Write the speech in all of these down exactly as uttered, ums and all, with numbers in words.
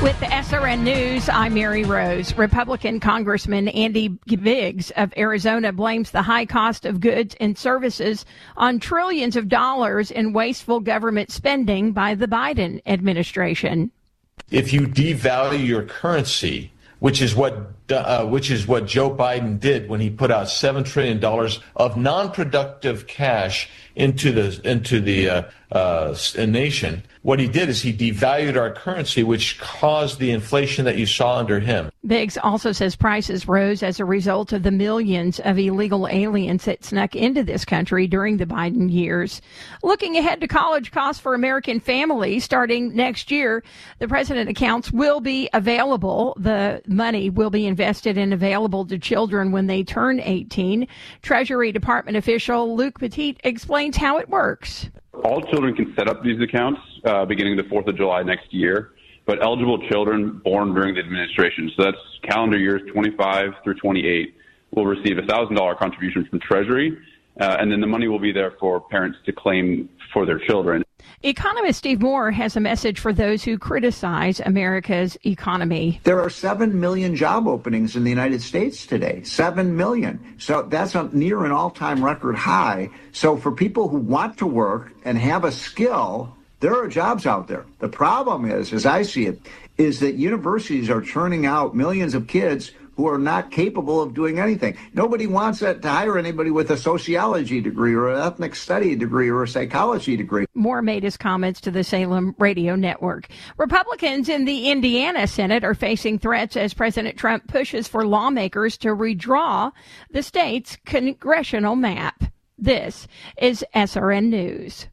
With the S R N News, I'm Mary Rose. Republican Congressman Andy Biggs of Arizona blames the high cost of goods and services on trillions of dollars in wasteful government spending by the Biden administration. If you devalue your currency, which is what uh, which is what Joe Biden did when he put out seven trillion dollars of non-productive cash into the into the uh, uh, nation. What he did is he devalued our currency, which caused the inflation that you saw under him. Biggs also says prices rose as a result of the millions of illegal aliens that snuck into this country during the Biden years. Looking ahead to college costs for American families starting next year, the president accounts will be available. The money will be invested and available to children when they turn eighteen. Treasury Department official Luke Petit explains how it works. All children can set up these accounts uh, beginning the fourth of July next year, but eligible children born during the administration, so that's calendar years twenty-five through twenty-eight, will receive a one thousand dollars contribution from Treasury, uh, and then the money will be there for parents to claim for their children. Economist Steve Moore has a message for those who criticize America's economy. There are seven million job openings in the United States today. seven million. So that's a, near an all-time record high. So for people who want to work and have a skill, there are jobs out there. The problem is, as I see it, is that universities are churning out millions of kids who are not capable of doing anything. Nobody wants to hire anybody with a sociology degree or an ethnic study degree or a psychology degree. Moore made his comments to the Salem Radio Network. Republicans in the Indiana Senate are facing threats as President Trump pushes for lawmakers to redraw the state's congressional map. This is S R N News.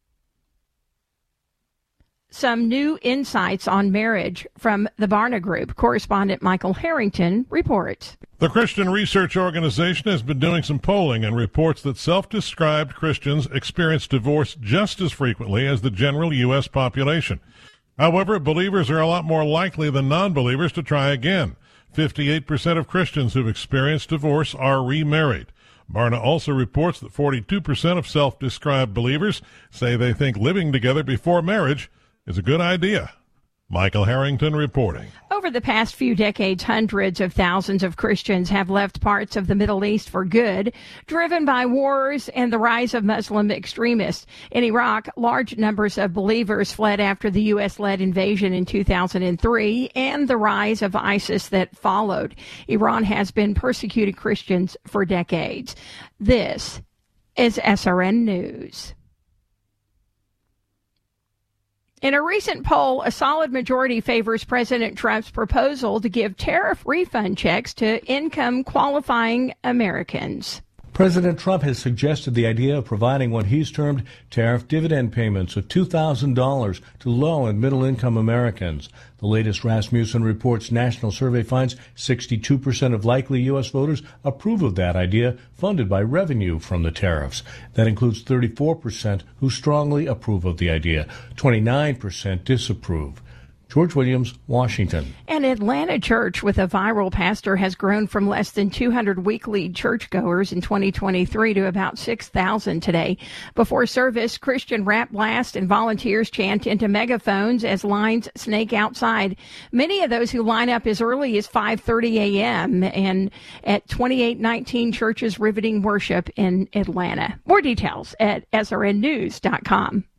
Some new insights on marriage from the Barna Group. Correspondent Michael Harrington reports. The Christian Research Organization has been doing some polling and reports that self-described Christians experience divorce just as frequently as the general U S population. However, believers are a lot more likely than non-believers to try again. fifty-eight percent of Christians who've experienced divorce are remarried. Barna also reports that forty-two percent of self-described believers say they think living together before marriage is a good idea. Michael Harrington reporting. Over the past few decades, hundreds of thousands of Christians have left parts of the Middle East for good, driven by wars and the rise of Muslim extremists. In Iraq, large numbers of believers fled after the U S-led invasion in two thousand three and the rise of ISIS that followed. Iran has been persecuting Christians for decades. This is S R N News. In a recent poll, a solid majority favors President Trump's proposal to give tariff refund checks to income-qualifying Americans. President Trump has suggested the idea of providing what he's termed tariff dividend payments of two thousand dollars to low- and middle-income Americans. The latest Rasmussen Reports national survey finds sixty-two percent of likely U S voters approve of that idea, funded by revenue from the tariffs. That includes thirty-four percent who strongly approve of the idea. twenty-nine percent disapprove. George Williams, Washington. An Atlanta church with a viral pastor has grown from less than two hundred weekly churchgoers in twenty twenty-three to about six thousand today. Before service, Christian rap blast and volunteers chant into megaphones as lines snake outside. Many of those who line up as early as five thirty a.m. and at twenty-eight nineteen Churches Riveting Worship in Atlanta. More details at S R N news dot com.